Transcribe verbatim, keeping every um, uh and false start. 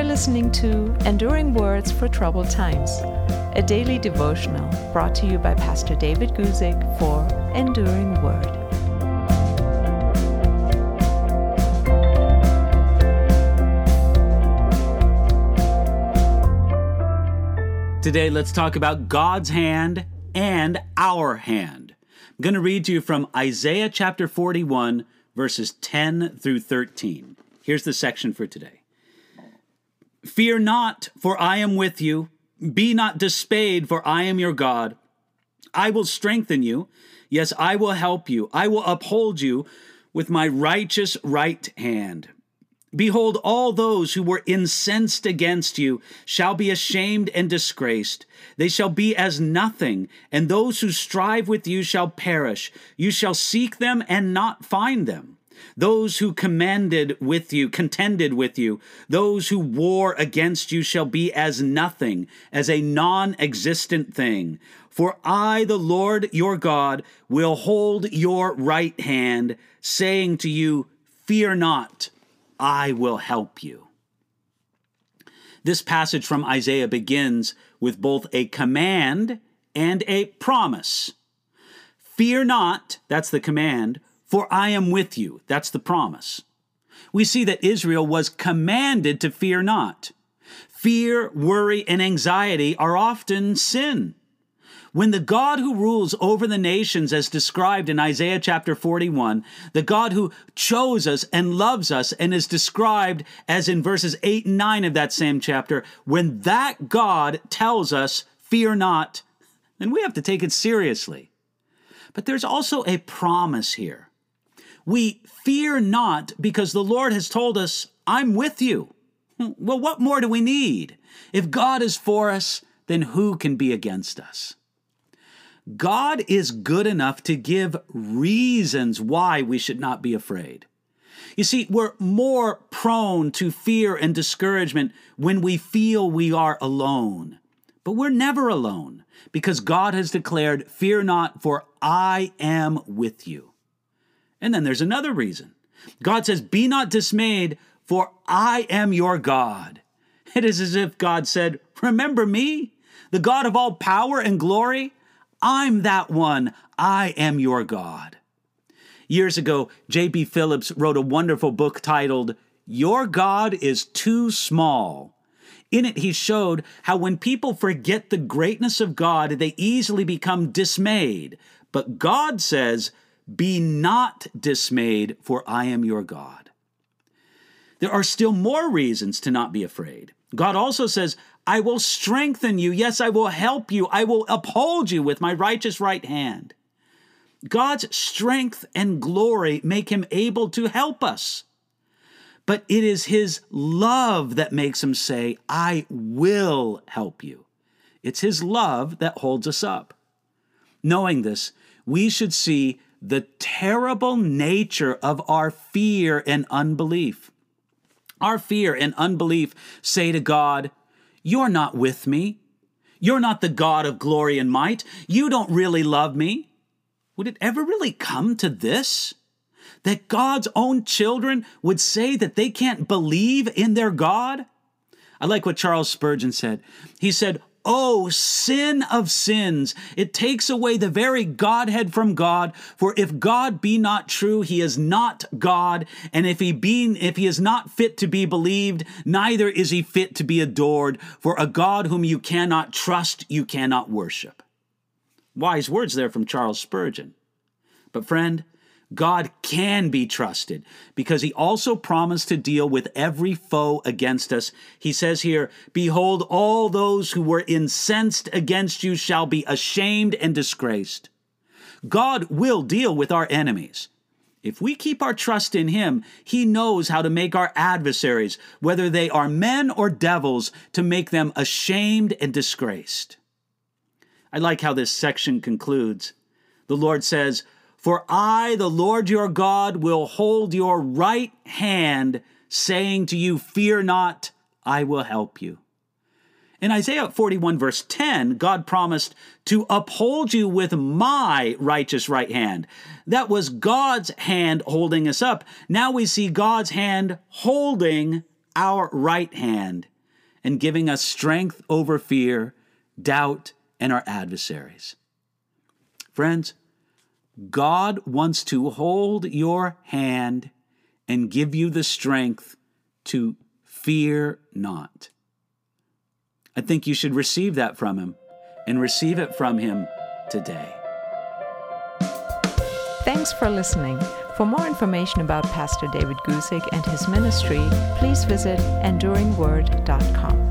listening to Enduring Words for Troubled Times, a daily devotional brought to you by Pastor David Guzik for Enduring Word. Today, let's talk about God's hand and our hand. I'm going to read to you from Isaiah chapter forty-one, verses ten through thirteen. Here's the section for today. Fear not, for I am with you. Be not dismayed, for I am your God. I will strengthen you. Yes, I will help you. I will uphold you with my righteous right hand. Behold, all those who were incensed against you shall be ashamed and disgraced. They shall be as nothing, and those who strive with you shall perish. You shall seek them and not find them. Those who commanded with you, contended with you, those who war against you shall be as nothing, as a non-existent thing. For I, the Lord your God, will hold your right hand, saying to you, fear not. I will help you. This passage from Isaiah begins with both a command and a promise. Fear not, that's the command, for I am with you, that's the promise. We see that Israel was commanded to fear not. Fear, worry, and anxiety are often sin. When the God who rules over the nations, as described in Isaiah chapter forty-one, the God who chose us and loves us and is described as in verses eight and nine of that same chapter, when that God tells us, fear not, then we have to take it seriously. But there's also a promise here. We fear not because the Lord has told us, I'm with you. Well, what more do we need? If God is for us, then who can be against us? God is good enough to give reasons why we should not be afraid. You see, we're more prone to fear and discouragement when we feel we are alone. But we're never alone because God has declared, fear not, for I am with you. And then there's another reason. God says, be not dismayed, for I am your God. It is as if God said, remember me, the God of all power and glory? I'm that one. I am your God. Years ago, J B Phillips wrote a wonderful book titled, Your God is Too Small. In it, he showed how when people forget the greatness of God, they easily become dismayed. But God says, be not dismayed, for I am your God. There are still more reasons to not be afraid. God also says, I will strengthen you. Yes, I will help you. I will uphold you with my righteous right hand. God's strength and glory make him able to help us. But it is his love that makes him say, I will help you. It's his love that holds us up. Knowing this, we should see the terrible nature of our fear and unbelief. Our fear and unbelief say to God, you're not with me. You're not the God of glory and might. You don't really love me. Would it ever really come to this? That God's own children would say that they can't believe in their God? I like what Charles Spurgeon said. He said, oh, sin of sins, it takes away the very Godhead from God. For if God be not true, he is not God. And if he be, if he is not fit to be believed, neither is he fit to be adored. For a God whom you cannot trust, you cannot worship. Wise words there from Charles Spurgeon. But friend, God can be trusted because he also promised to deal with every foe against us. He says here, behold, all those who were incensed against you shall be ashamed and disgraced. God will deal with our enemies. If we keep our trust in him, he knows how to make our adversaries, whether they are men or devils, to make them ashamed and disgraced. I like how this section concludes. The Lord says, for I, the Lord your God, will hold your right hand, saying to you, fear not, I will help you. In Isaiah forty-one, verse ten, God promised to uphold you with my righteous right hand. That was God's hand holding us up. Now we see God's hand holding our right hand. and giving us strength over fear, doubt, and our adversaries. Friends, God wants to hold your hand and give you the strength to fear not. I think you should receive that from him and receive it from him today. Thanks for listening. For more information about Pastor David Guzik and his ministry, please visit enduring word dot com.